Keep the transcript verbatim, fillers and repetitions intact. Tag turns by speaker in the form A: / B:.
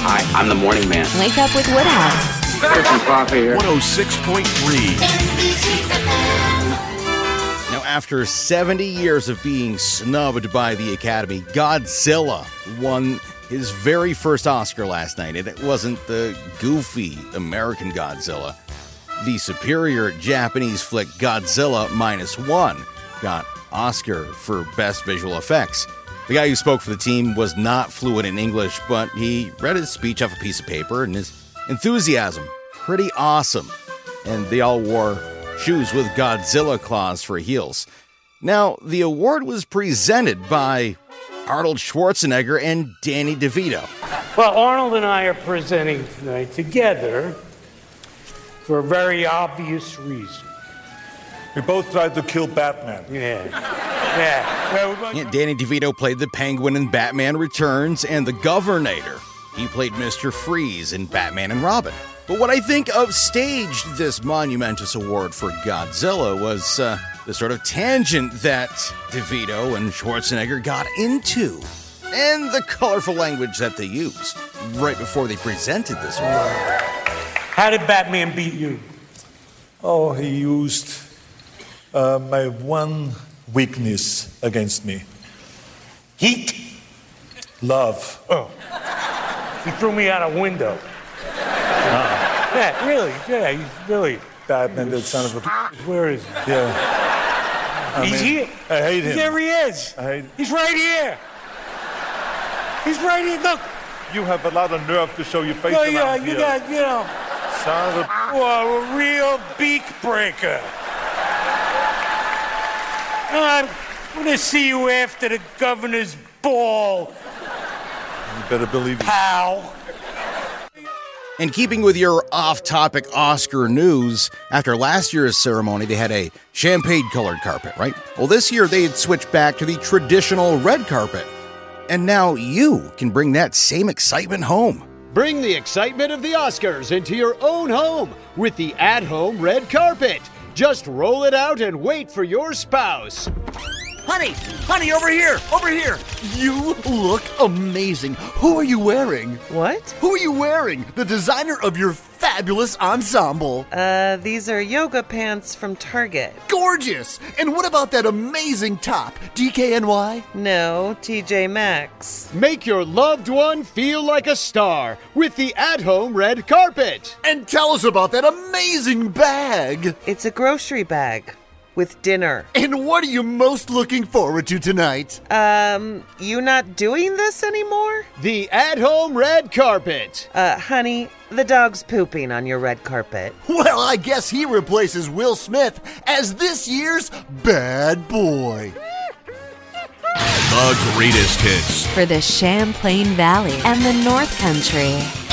A: Hi, I'm the morning man.
B: Wake up with Woodhouse.
A: Get some coffee here.
C: one oh six point three.
D: Now, after seventy years of being snubbed by the Academy, Godzilla won his very first Oscar last night, and it wasn't the goofy American Godzilla. The superior Japanese flick Godzilla Minus One got Oscar for Best Visual Effects. The guy who spoke for the team was not fluent in English, but he read his speech off a piece of paper, and his enthusiasm, pretty awesome. And they all wore shoes with Godzilla claws for heels. Now, the award was presented by Arnold Schwarzenegger and Danny DeVito.
E: Well, Arnold and I are presenting tonight together for a very obvious reason.
F: We both tried to kill Batman.
E: Yeah. Yeah. Well, both...
D: yeah. Danny DeVito played the Penguin in Batman Returns, and the Governator, he played Mister Freeze in Batman and Robin. But what I think upstaged this monumentous award for Godzilla was uh, the sort of tangent that DeVito and Schwarzenegger got into, and the colorful language that they used right before they presented this award.
E: How did Batman beat you?
F: Oh, he used uh, my one weakness against me.
E: Heat.
F: Love.
E: Oh. He threw me out a window. Uh, yeah, really. Yeah, he's really.
F: Batman, that son of a...
E: Where is he?
F: Yeah. I
E: He's
F: mean,
E: here.
F: I hate him.
E: There he is.
F: I hate...
E: He's right here. He's right here. Look.
F: You have a lot of nerve to show your face
E: No,
F: around
E: yeah,
F: here.
E: you got, you know.
F: Son of a...
E: Oh, a real beak breaker. I'm gonna see you after the governor's ball.
F: You better believe it.
E: Pal.
D: In keeping with your off-topic Oscar news, after last year's ceremony, they had a champagne-colored carpet, right? Well, this year they had switched back to the traditional red carpet. And now you can bring that same excitement home.
G: Bring the excitement of the Oscars into your own home with the at-home red carpet. Just roll it out and wait for your spouse.
C: Honey, honey, over here, over here. You look amazing. Who are you wearing?
H: What?
C: Who are you wearing? The designer of your fabulous ensemble.
H: Uh, these are yoga pants from Target.
C: Gorgeous. And what about that amazing top? D K N Y?
H: No, T J Maxx.
G: Make your loved one feel like a star with the at-home red carpet.
C: And tell us about that amazing bag.
H: It's a grocery bag. With dinner.
C: And what are you most looking forward to tonight?
H: Um, you not doing this anymore?
G: The at-home red carpet.
H: Uh, honey, the dog's pooping on your red carpet.
C: Well, I guess he replaces Will Smith as this year's bad boy.
I: The greatest hits
B: for the Champlain Valley and the North Country.